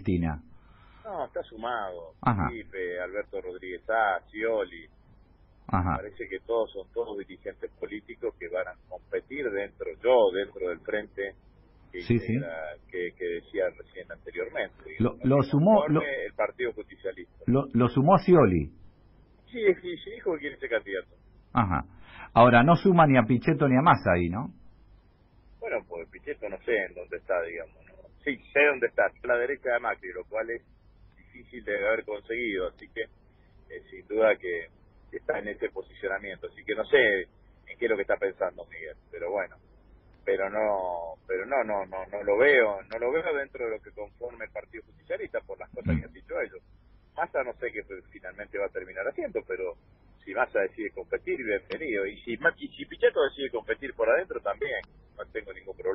Cristina? No, está sumado. Ajá. Felipe, Alberto Rodríguez Sá, Scioli. Ajá. Parece que son todos dirigentes políticos que van a competir dentro del frente Sí, sí. que decía recién anteriormente. Lo sumó El Partido Justicialista. lo sumó Scioli. Sí, sí, dijo que quiere ser candidato. Ajá. Ahora, no suma ni a Pichetto ni a Massa ahí, ¿no? Bueno, pues Pichetto no sé en dónde está, digamos, ¿no? Sí, sé dónde está, a la derecha de Macri, lo cual es difícil de haber conseguido, así que sin duda que está en ese posicionamiento, así que no sé en qué es lo que está pensando Miguel, pero bueno, no lo veo dentro de lo que conforme el Partido Justicialista por las cosas que han dicho ellos. Massa no sé qué finalmente va a terminar haciendo, pero si Massa decide competir, bienvenido, y si Pichetto decide competir por adentro también, no tengo ningún problema.